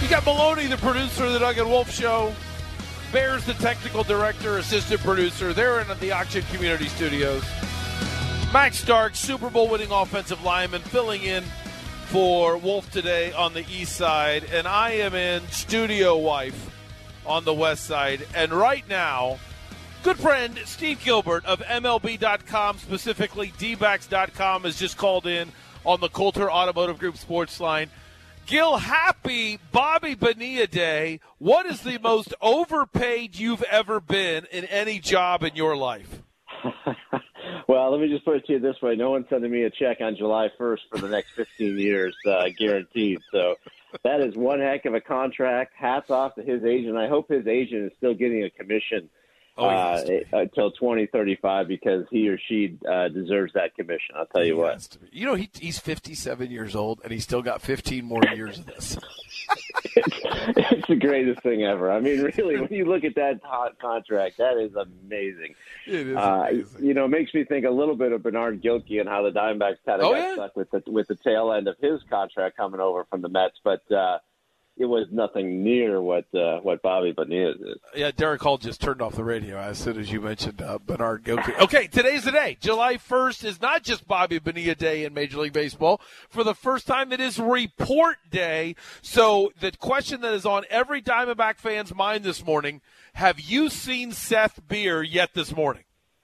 You got Maloney, the producer of the Doug and Wolf Show. Bears, the technical director, assistant producer. They're in the Auction Community Studios. Max Stark, Super Bowl winning offensive lineman, filling in for Wolf today on the east side. And I am in Studio Wife on the west side. And right now, good friend Steve Gilbert of MLB.com, specifically DBacks.com, has just called in on the Coulter Automotive Group sports line. Gil, happy Bobby Bonilla Day. What is the most overpaid you've ever been in any job in your life? Well, let me just put it to you this way. No one's sending me a check on July 1st for the next 15 years, guaranteed. So that is one heck of a contract. Hats off to his agent. I hope his agent is still getting a commission until 2035 because he or she deserves that commission. I'll tell you what. You know, he's 57 years old, and he's still got 15 more years of this. It's the greatest thing ever. I mean, really, when you look at that contract, that is amazing. It is amazing. You know, it makes me think a little bit of Bernard Gilkey and how the Diamondbacks kind of got stuck with the tail end of his contract coming over from the Mets, but it was nothing near what Bobby Bonilla did. Yeah, Derek Hall just turned off the radio as soon as you mentioned Bernard Gilkey. Okay, today's the day. July 1st is not just Bobby Bonilla Day in Major League Baseball. For the first time, it is Report Day. So the question that is on every Diamondback fan's mind this morning, have you seen Seth Beer yet this morning?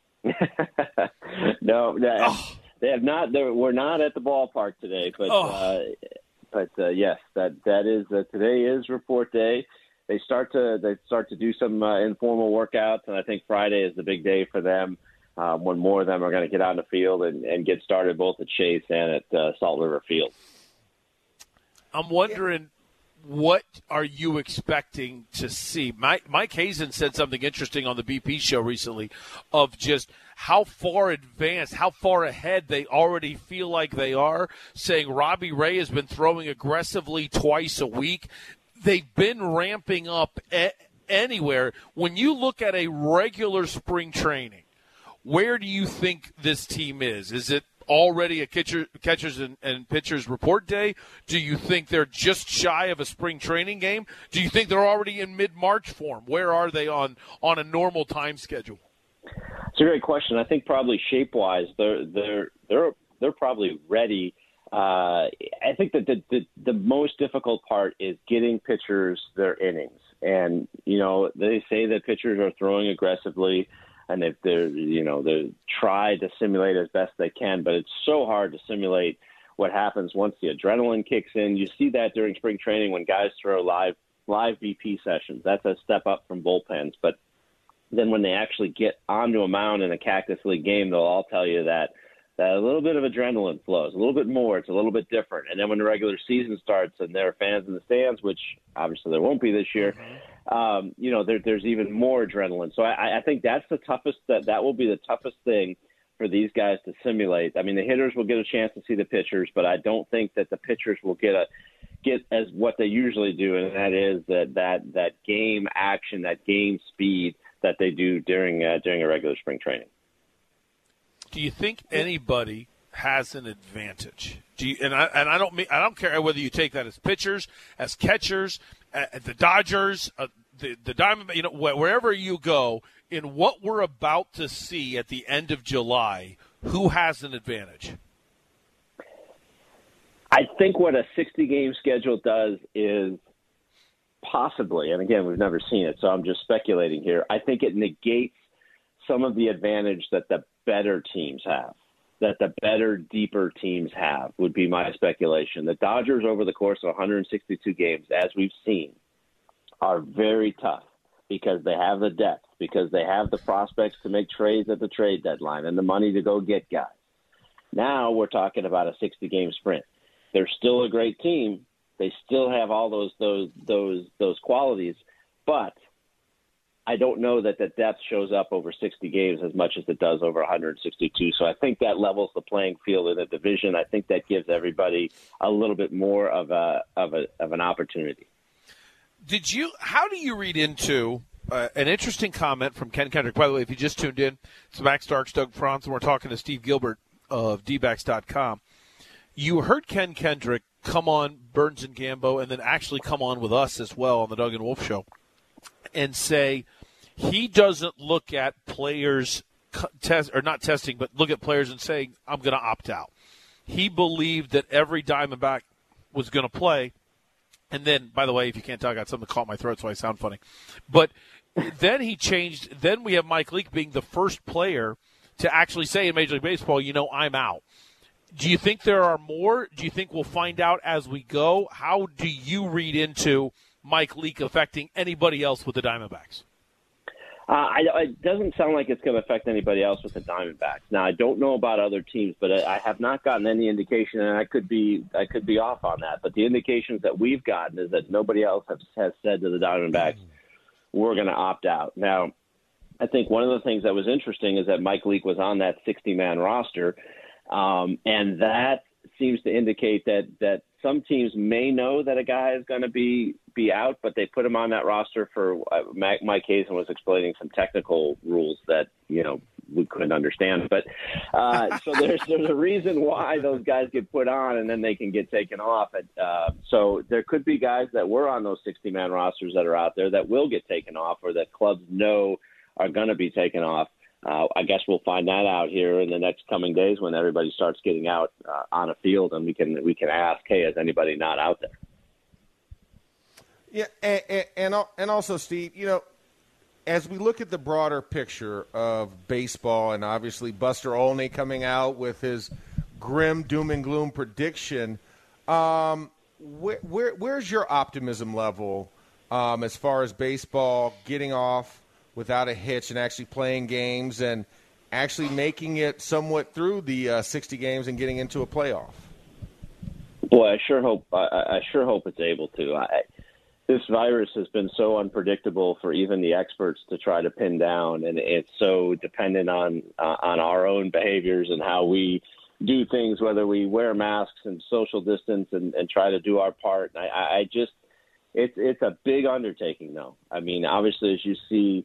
No, they have not. We're not at the ballpark today, but yes, that is today is Report Day. They start to do some informal workouts, and I think Friday is the big day for them when more of them are going to get out in the field and get started both at Chase and at Salt River Field. I'm wondering, what are you expecting to see? Mike Hazen said something interesting on the BP show recently of just how far advanced, how far ahead they already feel like they are, saying Robbie Ray has been throwing aggressively twice a week. They've been ramping up anywhere. When you look at a regular spring training, where do you think this team is? Is it already a catchers and pitchers report day? Do you think they're just shy of a spring training game? Do you think they're already in mid-March form? Where are they on a normal time schedule? It's a great question. I think probably shape-wise, they're probably ready. I think that the most difficult part is getting pitchers their innings. And, you know, they say that pitchers are throwing aggressively and they're try to simulate as best they can, but it's so hard to simulate what happens once the adrenaline kicks in. You see that during spring training when guys throw live BP sessions. That's a step up from bullpens. But then when they actually get onto a mound in a Cactus League game, they'll all tell you that a little bit of adrenaline flows, a little bit more. It's a little bit different. And then when the regular season starts and there are fans in the stands, which obviously there won't be this year, there's even more adrenaline. So I think that's the toughest. That will be the toughest thing for these guys to simulate. I mean, the hitters will get a chance to see the pitchers, but I don't think that the pitchers will get as what they usually do, and that is that game action, that game speed that they do during a regular spring training. Do you think anybody has an advantage? I don't care whether you take that as pitchers, as catchers, the Dodgers, the Diamondbacks, wherever you go, in what we're about to see at the end of July, who has an advantage? I think what a 60-game schedule does is possibly, and again, we've never seen it, so I'm just speculating here, I think it negates some of the advantage that the better teams have, that the better, deeper teams have, would be my speculation. The Dodgers, over the course of 162 games, as we've seen, are very tough because they have the depth, because they have the prospects to make trades at the trade deadline and the money to go get guys. Now we're talking about a 60-game sprint. They're still a great team. They still have all those qualities, but I don't know that the depth shows up over 60 games as much as it does over 162. So I think that levels the playing field in the division. I think that gives everybody a little bit more of an opportunity. How do you read into an interesting comment from Ken Kendrick? By the way, if you just tuned in, it's Max Starks, Doug Franz, and we're talking to Steve Gilbert of DBacks.com. You heard Ken Kendrick come on Burns and Gambo and then actually come on with us as well on the Doug and Wolf Show and say he doesn't look at players look at players and saying, I'm going to opt out. He believed that every Diamondback was going to play. And then, by the way, if you can't talk, I got something that caught my throat, so I sound funny. But then he changed. Then we have Mike Leake being the first player to actually say in Major League Baseball, I'm out. Do you think there are more? Do you think we'll find out as we go? How do you read into Mike Leake affecting anybody else with the Diamondbacks? It doesn't sound like it's going to affect anybody else with the Diamondbacks. Now, I don't know about other teams, but I have not gotten any indication, and I could be off on that. But the indications that we've gotten is that nobody else has said to the Diamondbacks, we're going to opt out. Now, I think one of the things that was interesting is that Mike Leake was on that 60-man roster, and that seems to indicate that some teams may know that a guy is going to be out, but they put him on that roster for Mike Hazen was explaining some technical rules that we couldn't understand. But so there's a reason why those guys get put on and then they can get taken off. So there could be guys that were on those 60-man rosters that are out there that will get taken off or that clubs know are going to be taken off. I guess we'll find that out here in the next coming days when everybody starts getting out on a field, and we can ask, hey, is anybody not out there? Yeah, and also, Steve, as we look at the broader picture of baseball, and obviously Buster Olney coming out with his grim doom and gloom prediction, where's your optimism level as far as baseball getting off without a hitch and actually playing games and actually making it somewhat through the 60 games and getting into a playoff? Boy, I sure hope it's able to. This virus has been so unpredictable for even the experts to try to pin down, and it's so dependent on our own behaviors and how we do things, whether we wear masks and social distance and try to do our part. It's a big undertaking, though. I mean, obviously, as you see,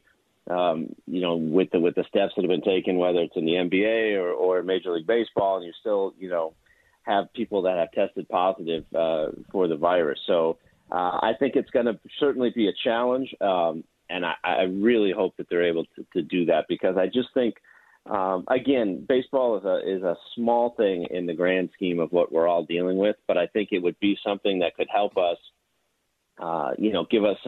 with the steps that have been taken, whether it's in the NBA or Major League Baseball, and you still, have people that have tested positive for the virus. So I think it's going to certainly be a challenge, and I really hope that they're able to do that, because I just think, again, baseball is a small thing in the grand scheme of what we're all dealing with, but I think it would be something that could help us, give us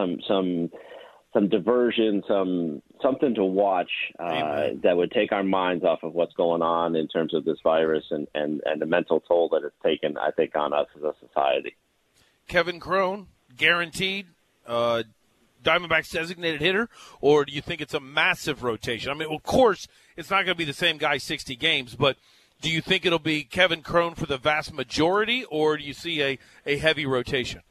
some diversion, something to watch that would take our minds off of what's going on in terms of this virus and the mental toll that it's taken, I think, on us as a society. Kevin Cron, guaranteed Diamondbacks designated hitter, or do you think it's a massive rotation? I mean, of course, it's not going to be the same guy 60 games, but do you think it'll be Kevin Cron for the vast majority, or do you see a heavy rotation?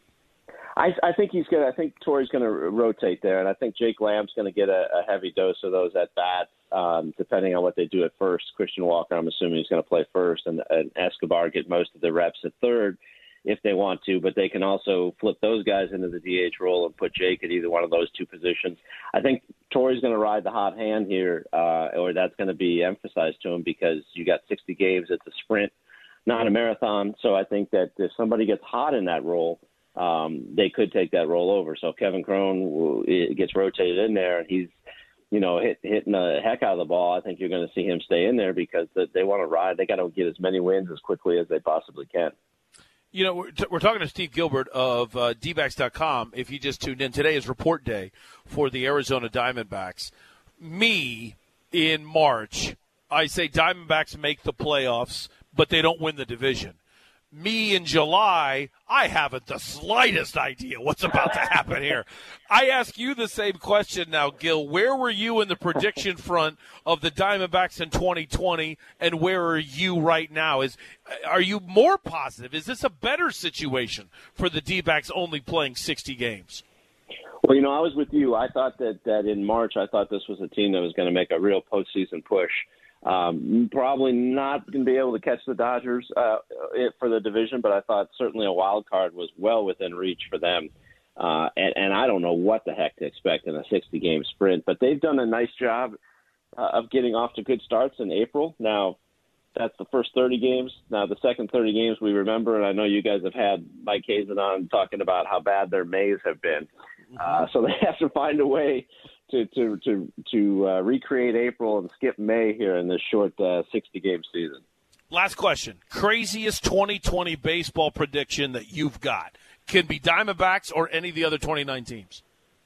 I think I think Torrey's going to rotate there, and I think Jake Lamb's going to get a heavy dose of those at bats, depending on what they do at first. Christian Walker, I'm assuming, he's going to play first, and Escobar get most of the reps at third if they want to, but they can also flip those guys into the DH role and put Jake at either one of those two positions. I think Torrey's going to ride the hot hand here, or that's going to be emphasized to him, because you got 60 games. It's a sprint, not a marathon. So I think that if somebody gets hot in that role, they could take that role over. So Kevin Cron gets rotated in there, and he's, hitting the heck out of the ball. I think you're going to see him stay in there because they want to ride. They got to get as many wins as quickly as they possibly can. We're talking to Steve Gilbert of dbacks.com. If you just tuned in, today is report day for the Arizona Diamondbacks. Me, in March, I say Diamondbacks make the playoffs, but they don't win the division. Me in July, I haven't the slightest idea what's about to happen here. I ask you the same question now, Gil. Where were you in the prediction front of the Diamondbacks in 2020, and where are you right now? Are you more positive? Is this a better situation for the D-backs only playing 60 games? Well, I was with you. I thought that in March, I thought this was a team that was going to make a real postseason push. Probably not going to be able to catch the Dodgers for the division, but I thought certainly a wild card was well within reach for them. And I don't know what the heck to expect in a 60-game sprint, but they've done a nice job of getting off to good starts in April. Now, That's the first 30 games. Now, the second 30 games we remember, and I know you guys have had Mike Hazen on talking about how bad their Mays have been. So they have to find a way to recreate April and skip May here in this short 60-game season. Last question. Craziest 2020 baseball prediction that you've got. Can be Diamondbacks or any of the other 29 teams.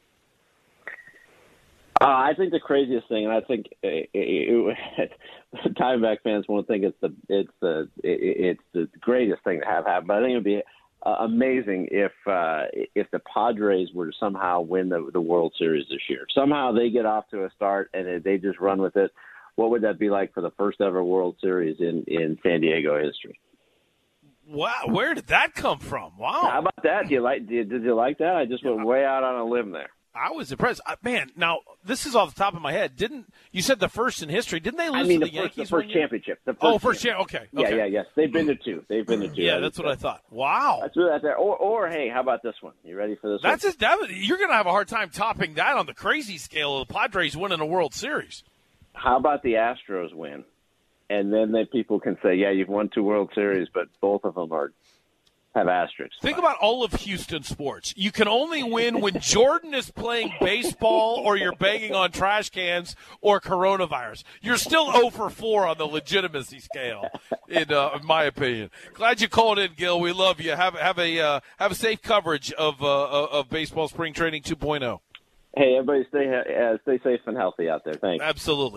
I think the craziest thing, and I think Diamondback fans won't think it's the greatest thing to have happen, but I think it would be amazing if the Padres were to somehow win the World Series this year. Somehow they get off to a start and they just run with it. What would that be like for the first ever World Series in San Diego history? Wow, where did that come from? Wow. How about that? Did you like that? I just went way out on a limb there. I was impressed. Man, now, this is off the top of my head. You said the first in history. Didn't they lose to the Yankees? The first championship. First championship. Okay. Yeah. Yes. They've been to two. Yeah, that's what I thought. Wow. That's what that's there. Or, hey, how about this one? You ready for this one? You're going to have a hard time topping that on the crazy scale of the Padres winning a World Series. How about the Astros win? And then people can say, yeah, you've won 2 World Series, but both of them have asterisks. Think about all of Houston sports. You can only win when Jordan is playing baseball or you're banging on trash cans or coronavirus. You're still 0 for 4 on the legitimacy scale, in my opinion. Glad you called in, Gil. We love you. Have a safe coverage of baseball spring training 2.0. Hey, everybody stay safe and healthy out there. Thanks. Absolutely.